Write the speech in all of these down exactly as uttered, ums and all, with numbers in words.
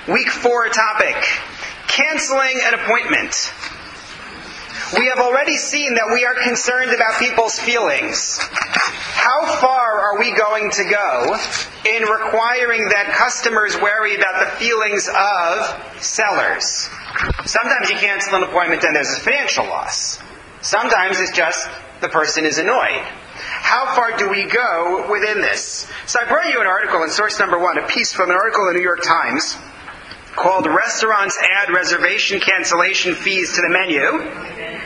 Week four topic, canceling an appointment. We have already seen that we are concerned about people's feelings. How far are we going to go in requiring that customers worry about the feelings of sellers? Sometimes you cancel an appointment and there's a financial loss. Sometimes it's just the person is annoyed. How far do we go within this? So I brought you an article in source number one, a piece from an article in the New York Times called Restaurants Add Reservation Cancellation Fees to the Menu.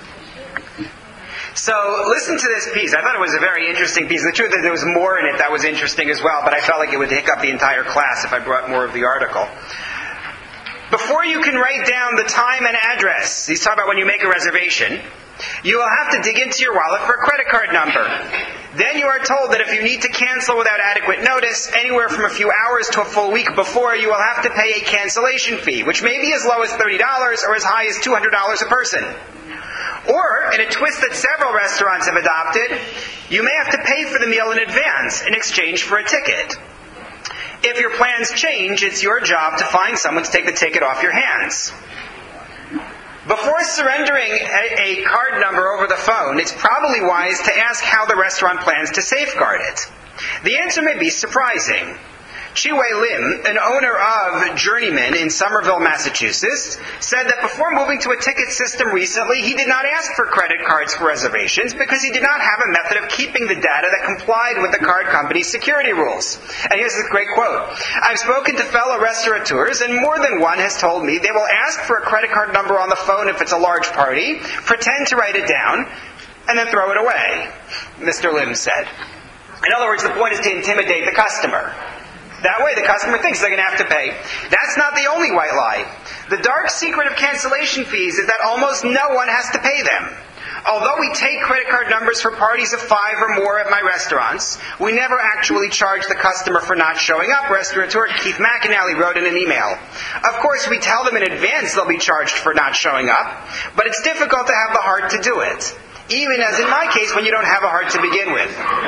So listen to this piece. I thought it was a very interesting piece. The truth is there was more in it that was interesting as well, but I felt like it would take up the entire class if I brought more of the article. Before you can write down the time and address, he's talking about when you make a reservation, you will have to dig into your wallet for a credit card number. Then you are told that if you need to cancel without adequate notice, anywhere from a few hours to a full week before, you will have to pay a cancellation fee, which may be as low as thirty dollars or as high as two hundred dollars a person. Or, in a twist that several restaurants have adopted, you may have to pay for the meal in advance in exchange for a ticket. If your plans change, it's your job to find someone to take the ticket off your hands. Before surrendering a, a card number over the phone, it's probably wise to ask how the restaurant plans to safeguard it. The answer may be surprising. Chi Wei Lim, an owner of Journeyman in Somerville, Massachusetts, said that before moving to a ticket system recently, he did not ask for credit cards for reservations because he did not have a method of keeping the data that complied with the card company's security rules. And here's this great quote. I've spoken to fellow restaurateurs, and more than one has told me they will ask for a credit card number on the phone if it's a large party, pretend to write it down, and then throw it away, Mister Lim said. In other words, the point is to intimidate the customer. That way the customer thinks they're going to have to pay. That's not the only white lie. The dark secret of cancellation fees is that almost no one has to pay them. Although we take credit card numbers for parties of five or more at my restaurants, we never actually charge the customer for not showing up, restaurateur Keith McAnally wrote in an email. Of course, we tell them in advance they'll be charged for not showing up, but it's difficult to have the heart to do it. Even as in my case, when you don't have a heart to begin with.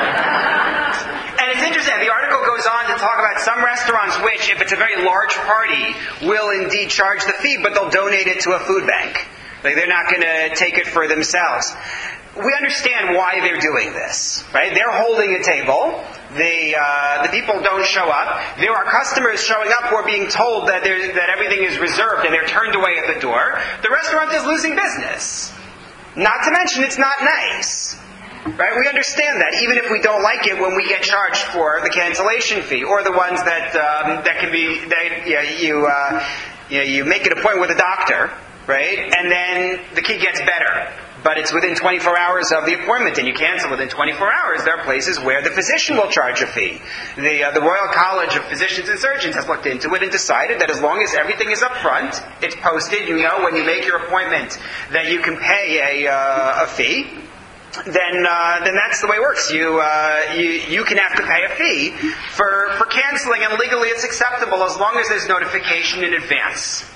And it's interesting, the article goes on to talk about some restaurants which, if it's a very large party, will indeed charge the fee, but they'll donate it to a food bank. Like, they're not going to take it for themselves. We understand why they're doing this, right? They're holding a table. The uh, the people don't show up. There are customers showing up who are being told that that everything is reserved and they're turned away at the door. The restaurant is losing business. Not to mention, it's not nice. Right? We understand that, even if we don't like it when we get charged for the cancellation fee, or the ones that um, that can be that yeah, you uh, you, know, you make an appointment with a doctor, right? And then the kid gets better, but it's within twenty-four hours of the appointment, and you cancel within twenty-four hours. There are places where the physician will charge a fee. The uh, the Royal College of Physicians and Surgeons has looked into it and decided that as long as everything is up front, it's posted, you know when you make your appointment that you can pay a uh, a fee. Then, uh, then that's the way it works. You, uh, you, you can have to pay a fee for, for canceling, and legally it's acceptable as long as there's notification in advance.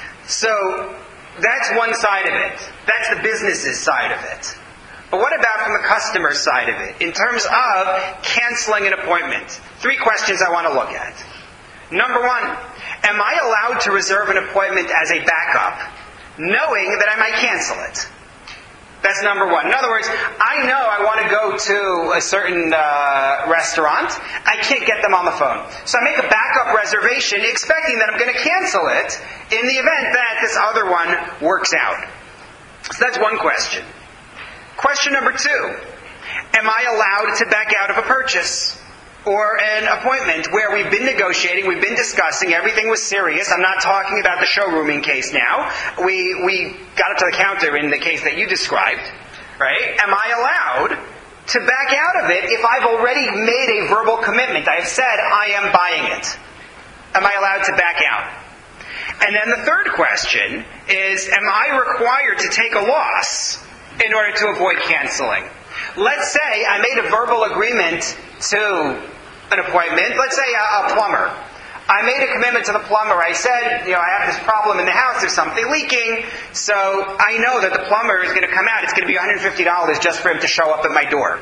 So, that's one side of it. That's the business's side of it. But what about from the customer's side of it? In terms of canceling an appointment, three questions I want to look at. Number one, am I allowed to reserve an appointment as a backup, knowing that I might cancel it? That's number one. In other words, I know I want to go to a certain uh, restaurant. I can't get them on the phone. So I make a backup reservation expecting that I'm going to cancel it in the event that this other one works out. So that's one question. Question number two. Am I allowed to back out of a purchase or an appointment where we've been negotiating, we've been discussing, everything was serious? I'm not talking about the showrooming case now. We we got up to the counter in the case that you described, right? Am I allowed to back out of it if I've already made a verbal commitment? I have said I am buying it. Am I allowed to back out? And then the third question is, am I required to take a loss in order to avoid canceling? Let's say I made a verbal agreement to an appointment. Let's say a, a plumber. I made a commitment to the plumber. I said, you know, I have this problem in the house. There's something leaking. So I know that the plumber is going to come out. It's going to be one hundred fifty dollars just for him to show up at my door.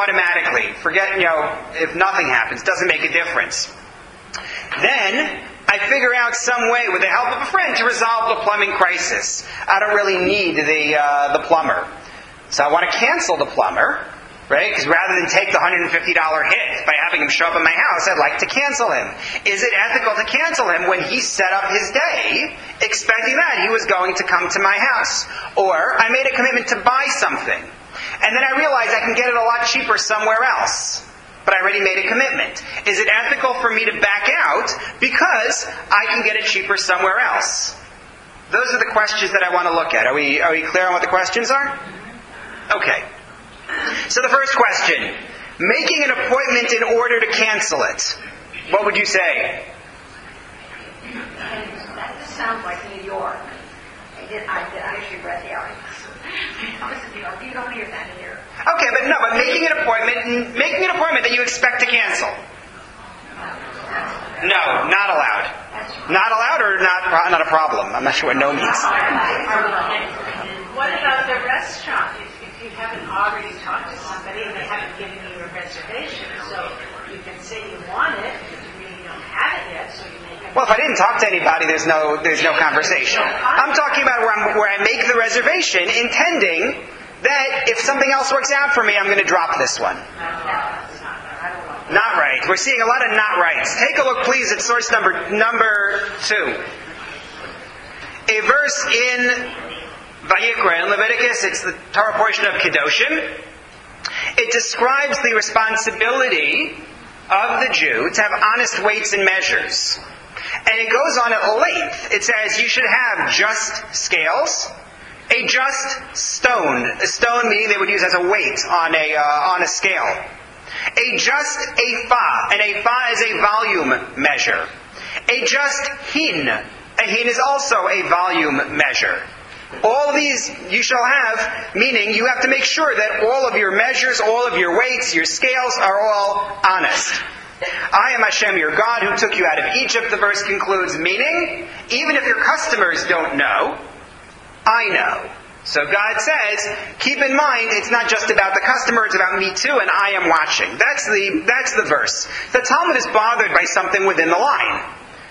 Automatically. Forget, you know, if nothing happens. Doesn't make a difference. Then I I figure out some way with the help of a friend to resolve the plumbing crisis. I don't really need the uh, the plumber. So I want to cancel the plumber, right? Because rather than take the one hundred fifty dollars hit by having him show up at my house, I'd like to cancel him. Is it ethical to cancel him when he set up his day expecting that he was going to come to my house? Or I made a commitment to buy something, and then I realized I can get it a lot cheaper somewhere else. But I already made a commitment. Is it ethical for me to back out because I can get it cheaper somewhere else? Those are the questions that I want to look at. Are we, are we clear on what the questions are? Okay. So the first question, making an appointment in order to cancel it. What would you say? That just sounds like New York. I did. I, did, I actually read the articles. You don't hear that here. Okay, but no, but making an appointment, making an appointment that you expect to cancel. No, not allowed. Not allowed or not not a problem? I'm not sure what no means. What about the restaurant? If, if you haven't already talked to somebody and they haven't given you a reservation, so you can say you want it, but you really don't have it yet, so you make a... Well, if I didn't talk to anybody, there's no there's no conversation. I'm talking about where, I'm, where I make the reservation, intending that if something else works out for me, I'm going to drop this one. Not right. We're seeing a lot of not rights. Take a look, please, at source number number two. A verse in Vayikra, in Leviticus, it's the Torah portion of Kedoshim. It describes the responsibility of the Jew to have honest weights and measures. And it goes on at length. It says you should have just scales, a just stone. A stone meaning they would use as a weight on a uh, on a scale. A just ephah. An ephah is a volume measure. A just hin. A hin is also a volume measure. All of these you shall have, meaning you have to make sure that all of your measures, all of your weights, your scales are all honest. I am Hashem, your God, who took you out of Egypt, the verse concludes, meaning, even if your customers don't know, I know. So God says, keep in mind, it's not just about the customer, it's about me too, and I am watching. That's the, that's the verse. The Talmud is bothered by something within the line.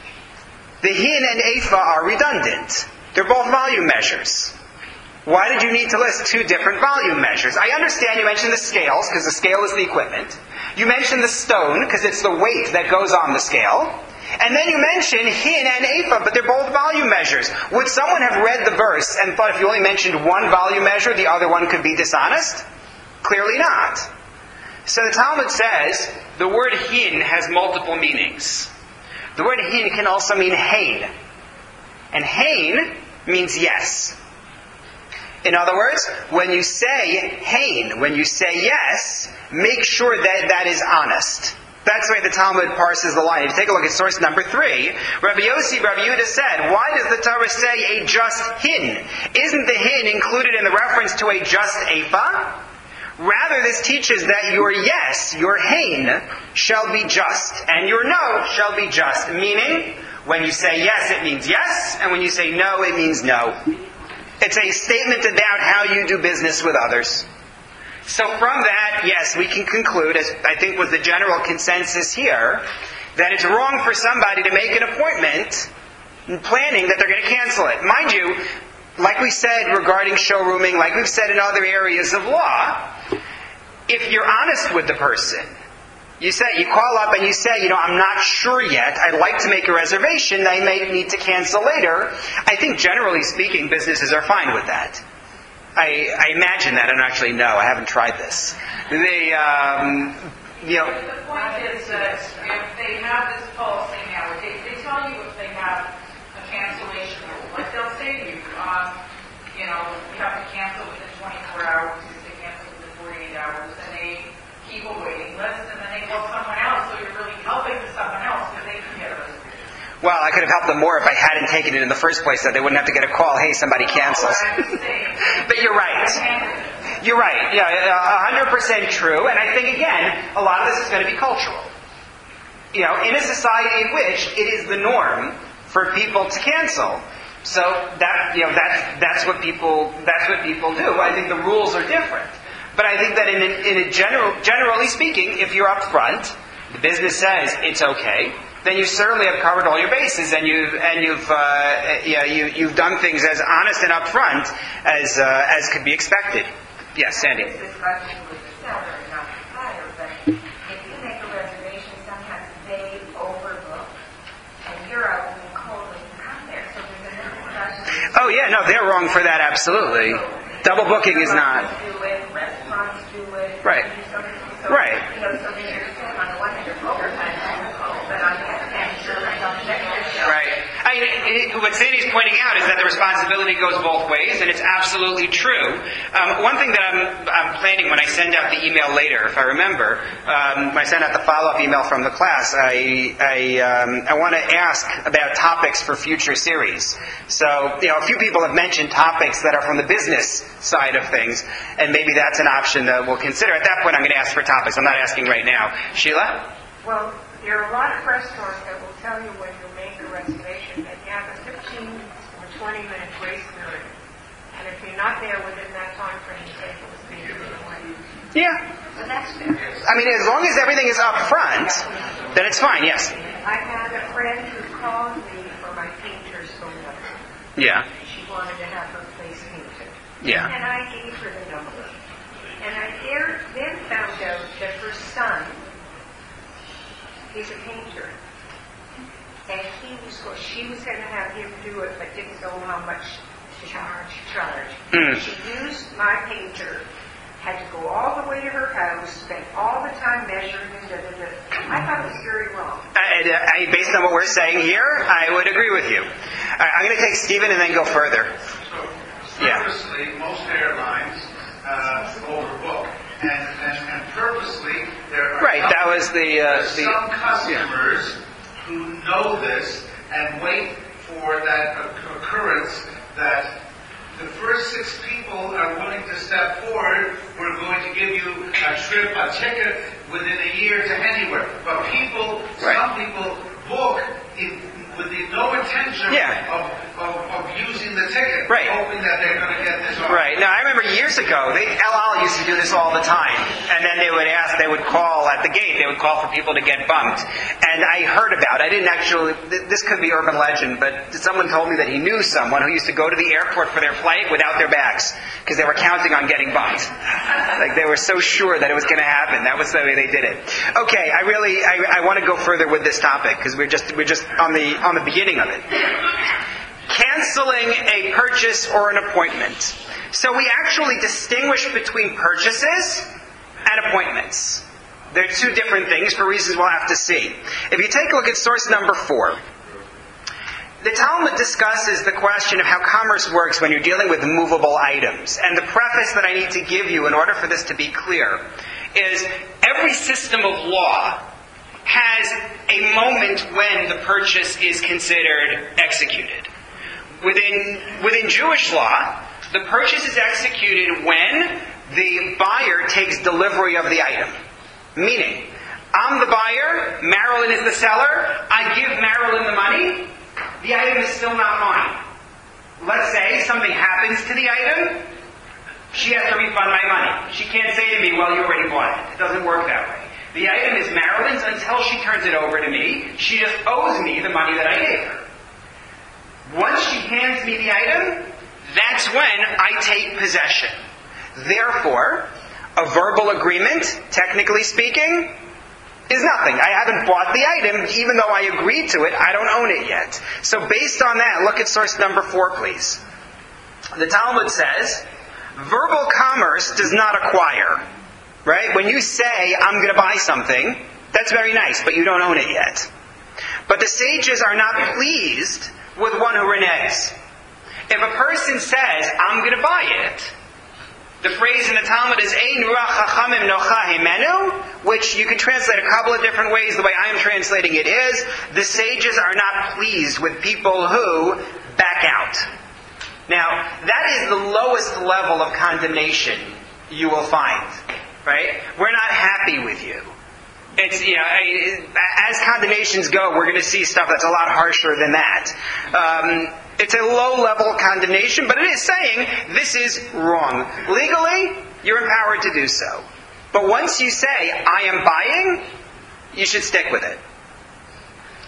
The hin and ephah are redundant. They're both volume measures. Why did you need to list two different volume measures? I understand you mentioned the scales, because the scale is the equipment. You mentioned the stone, because it's the weight that goes on the scale. And then you mention hin and ephah, but they're both volume measures. Would someone have read the verse and thought if you only mentioned one volume measure, the other one could be dishonest? Clearly not. So the Talmud says the word hin has multiple meanings. The word hin can also mean hain. And hain means yes. In other words, when you say hain, when you say yes, make sure that that is honest. That's the way the Talmud parses the line. If you take a look at source number three, Rabbi Yossi, Rabbi Yehuda said, why does the Torah say a just hin? Isn't the hin included in the reference to a just ephah? Rather, this teaches that your yes, your hain, shall be just, and your no shall be just. Meaning, when you say yes, it means yes, and when you say no, it means no. It's a statement about how you do business with others. So from that, yes, we can conclude, as I think was the general consensus here, that it's wrong for somebody to make an appointment planning that they're going to cancel it. Mind you, like we said regarding showrooming, like we've said in other areas of law, if you're honest with the person, you say, you call up and you say, you know, I'm not sure yet, I'd like to make a reservation, I may need to cancel later. I think generally speaking, businesses are fine with that. I, I imagine that. I don't actually know. I haven't tried this. They, um, you know. The point is that if they have this policy nowadays, they tell you if they have a cancellation rule. Like they'll say to you, um, you know, you have to cancel within twenty-four hours, you have to cancel within forty-eight hours, and they keep a waiting list, and then they call someone else, so you're really helping someone else because they can get a reservation. Well, I could have helped them more if I hadn't taken it in the first place, so they wouldn't have to get a call, hey, somebody cancels. But you're right. You're right. Yeah, one hundred percent true. And I think, again, a lot of this is going to be cultural. You know, in a society in which it is the norm for people to cancel. So that, you know, that's, that's what people, that's what people do. I think the rules are different. But I think that in a, in a general, generally speaking, if you're up front, the business says it's okay, then you certainly have covered all your bases, and you've and you've uh, yeah, you, you've done things as honest and upfront as uh, as could be expected. Yes, Sandy. This discussion with the seller, not the buyer, but if you make a reservation, sometimes they overbook, and you're out in the cold when you come there. So there's another discussion. Oh yeah, no, they're wrong for that. Absolutely, double booking is not. Do it, restaurants do it. Right. So, so, Right. You know, so then you're saying on the one hand, you're overtime, but on the other hand, you're Right. I mean, it, what Sandy's pointing out is that the responsibility goes both ways, and it's absolutely true. Um, one thing that I'm, I'm planning when I send out the email later, if I remember, um, when I send out the follow-up email from the class, I I, um, I want to ask about topics for future series. So, you know, a few people have mentioned topics that are from the business side of things, and maybe that's an option that we'll consider. At that point, I'm going to ask for topics. I'm not asking right now. Sheila? Well, there are a lot of restaurants that will tell you when you make a reservation that you have a fifteen or twenty minute grace period. And if you're not there within that time frame, the table is being given away. Yeah. So that's fair. I mean, as long as everything is up front, then it's fine, yes. I had a friend who called me for my painter's phone number. Yeah. She wanted to have her place painted. Yeah. And I gave her the number. And I there, then found out that her son is a painter. And he was go- she was going to have him do it, but didn't know how much to charge. charge. Mm. She used my painter, had to go all the way to her house, spent all the time measuring and da da da. I thought it was very wrong. I, I, based on what we're saying here, I would agree with you. I, I'm going to take Stephen and then go further. So, purposely, yeah. Most airlines uh, overbook. And, and, and purposely, there are right. That was the, uh, the some customers yeah. who know this and wait for that occurrence that the first six people are willing to step forward. We're going to give you a trip, a ticket within a year to anywhere. But people, right. some people book in, with the, no intention yeah. of, of, of using the ticket, right. hoping that they're going to get this offer. Right. Now, I remember years ago, they, El Al used to do this all the time. And then they would ask, they would call at the gate, they would call for people to get bumped. And I heard about it. I didn't actually, this could be urban legend, but someone told me that he knew someone who used to go to the airport for their flight without their bags, because they were counting on getting bumped. Like, they were so sure that it was going to happen. That was the way they did it. Okay, I really, I, I want to go further with this topic, because we're just, we're just on the, on the beginning of it. Canceling a purchase or an appointment. So we actually distinguish between purchases and appointments. They're two different things for reasons we'll have to see. If you take a look at source number four, the Talmud discusses the question of how commerce works when you're dealing with movable items. And the preface that I need to give you in order for this to be clear is every system of law has a moment when the purchase is considered executed. Within, within Jewish law, the purchase is executed when the buyer takes delivery of the item. Meaning, I'm the buyer, Marilyn is the seller, I give Marilyn the money, the item is still not mine. Let's say something happens to the item, she has to refund my money. She can't say to me, well, you already bought it. It doesn't work that way. The item is Marilyn's until she turns it over to me. She just owes me the money that I gave her. Once she hands me the item, that's when I take possession. Therefore, a verbal agreement, technically speaking, is nothing. I haven't bought the item, even though I agreed to it, I don't own it yet. So based on that, look at source number four, please. The Talmud says, verbal commerce does not acquire. Right? When you say, I'm going to buy something, that's very nice, but you don't own it yet. But the sages are not pleased with one who reneges. If a person says, I'm going to buy it, the phrase in the Talmud is, Ein ruach chachamim nocha himenu, which you can translate a couple of different ways. The way I am translating it is, the sages are not pleased with people who back out. Now, that is the lowest level of condemnation you will find. Right? We're not happy with you. It's, you know, as condemnations go, we're going to see stuff that's a lot harsher than that. Um, it's a low-level condemnation, but it is saying this is wrong. Legally, you're empowered to do so. But once you say, I am buying, you should stick with it.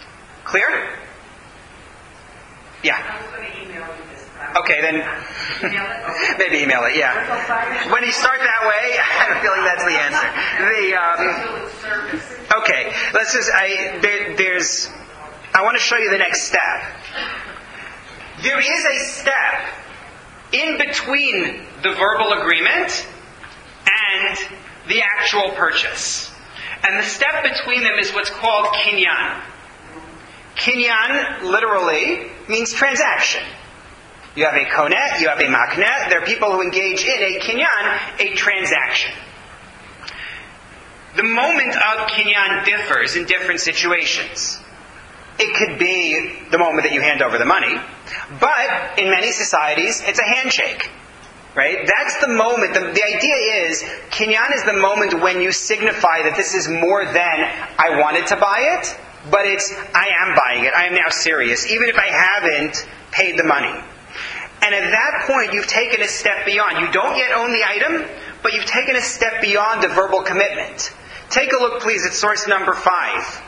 Clear? Yeah. I was going to email you this. Okay, then Email it? Okay. maybe email it, yeah. When you start that way, I have a feeling that's the answer. The, um, okay, let's just, I, there, there's, I want to show you the next step. There is a step in between the verbal agreement and the actual purchase. And the step between them is what's called kinyan. Kinyan, literally, means transaction. You have a konet, you have a maknet. There are people who engage in a kinyan, a transaction. The moment of kinyan differs in different situations. It could be the moment that you hand over the money, but in many societies, it's a handshake. Right? That's the moment. The, the idea is, kinyan is the moment when you signify that this is more than I wanted to buy it, but it's, I am buying it. I am now serious, even if I haven't paid the money. And at that point, you've taken a step beyond. You don't yet own the item, but you've taken a step beyond a verbal commitment. Take a look, please, at source number five.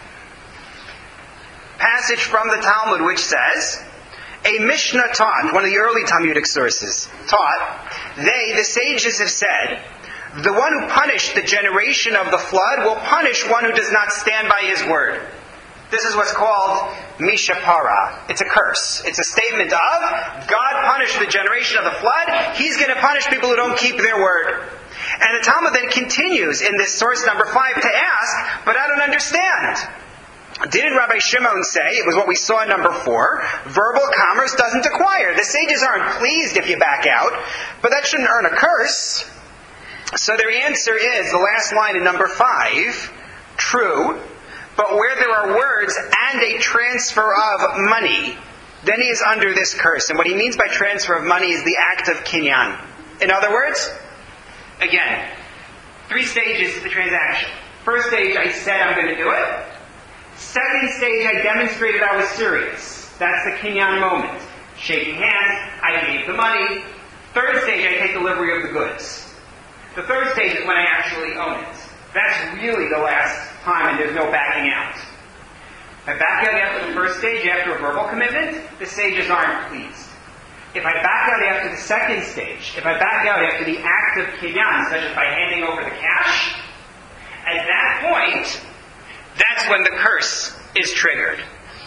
Passage from the Talmud which says, a Mishnah taught, one of the early Talmudic sources, taught, they, the sages, have said, the one who punished the generation of the flood will punish one who does not stand by his word. This is what's called mishapara. It's a curse. It's a statement of, God punished the generation of the flood, He's going to punish people who don't keep their word. And the Talmud then continues in this source number five to ask, but I don't understand. Didn't Rabbi Shimon say, it was what we saw in number four, verbal commerce doesn't acquire. The sages aren't pleased if you back out, but that shouldn't earn a curse. So their answer is, the last line in number five, true, but where there are words and a transfer of money, then he is under this curse. And what he means by transfer of money is the act of kinyan. In other words, again, three stages to the transaction. First stage, I said I'm going to do it. Second stage, I demonstrated I was serious. That's the kinyan moment. Shaking hands, I gave the money. Third stage, I take delivery of the goods. The third stage is when I actually own it. That's really the last time, and there's no backing out. If I back out after the first stage, after a verbal commitment, the sages aren't pleased. If I back out after the second stage, if I back out after the act of kinyan, such as by handing over the cash, at that point, that's when the curse is triggered.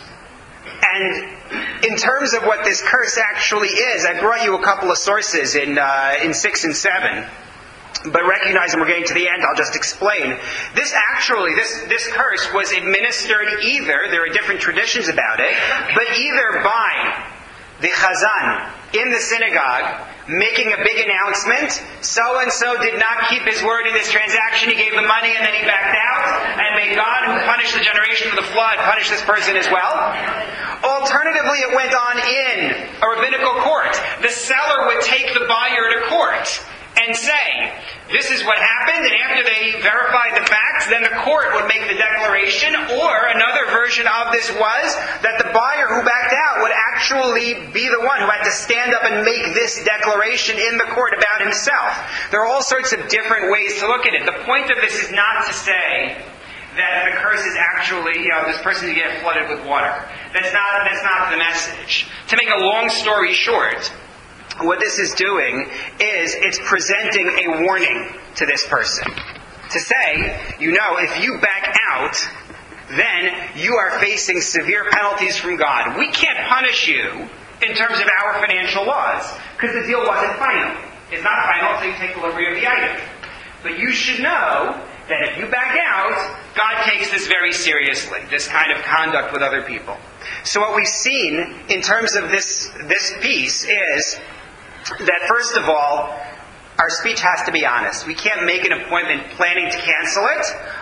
And in terms of what this curse actually is, I brought you a couple of sources in uh, in six and seven. But recognizing we're getting to the end, I'll just explain. This actually, this, this curse was administered either, there are different traditions about it, but either by the chazan in the synagogue, making a big announcement, so-and-so did not keep his word in this transaction, he gave the money and then he backed out, and may God, who punished the generation of the flood, punish this person as well. Alternatively, it went on in a rabbinical court. The seller would take the buyer to court and say, this is what happened, and after they verified the facts, then the court would make the declaration, or another version of this was that the buyer who backed out would actually be the one who had to stand up and make this declaration in the court about himself. There are all sorts of different ways to look at it. The point of this is not to say that the curse is actually, you know, this person is going to get flooded with water. That's not, that's not the message. To make a long story short, what this is doing is it's presenting a warning to this person. To say, you know, if you back out, then you are facing severe penalties from God. We can't punish you in terms of our financial laws, because the deal wasn't final. It's not final until you take delivery of the item. But you should know that if you back out, God takes this very seriously, this kind of conduct with other people. So what we've seen in terms of this, this piece is that, first of all, our speech has to be honest. We can't make an appointment planning to cancel it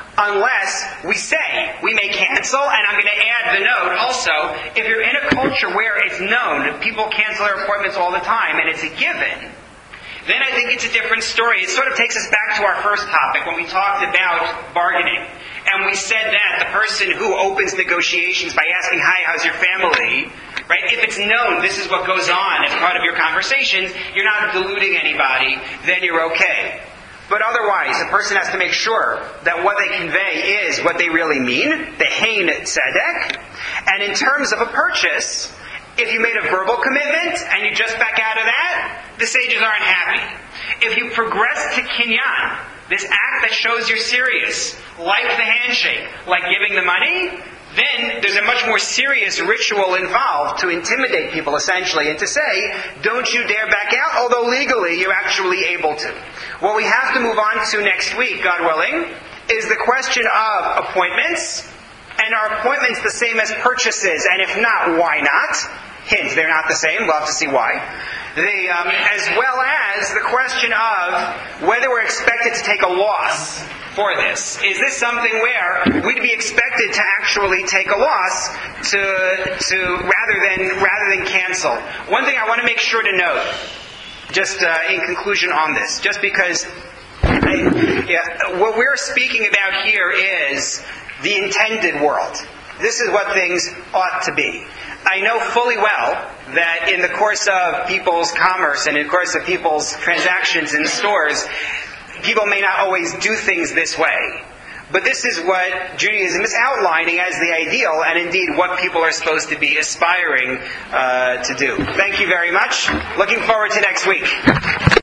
unless we say we may cancel. And I'm going to add the note also, if you're in a culture where it's known that people cancel their appointments all the time and it's a given, then I think it's a different story. It sort of takes us back to our first topic when we talked about bargaining. And we said that the person who opens negotiations by asking, hi, how's your family? Right? If it's known this is what goes on as part of your conversations, you're not deluding anybody, then you're okay. But otherwise, a person has to make sure that what they convey is what they really mean, the hein tzedek. And in terms of a purchase, if you made a verbal commitment and you just back out of that, the sages aren't happy. If you progress to kinyan, this act that shows you're serious, like the handshake, like giving the money, then there's a much more serious ritual involved to intimidate people, essentially, and to say, don't you dare back out, although legally you're actually able to. What we have to move on to next week, God willing, is the question of appointments. And are appointments the same as purchases? And if not, why not? Hint, they're not the same. We'll have to see why. The, um, as well as the question of whether we're expected to take a loss for this. Is this something where we'd be expected to actually take a loss to, to rather than rather than cancel? One thing I want to make sure to note, just uh, in conclusion on this, just because I, yeah, what we're speaking about here is the intended world. This is what things ought to be. I know fully well that in the course of people's commerce and in the course of people's transactions in stores, people may not always do things this way. But this is what Judaism is outlining as the ideal, and indeed what people are supposed to be aspiring uh, to do. Thank you very much. Looking forward to next week.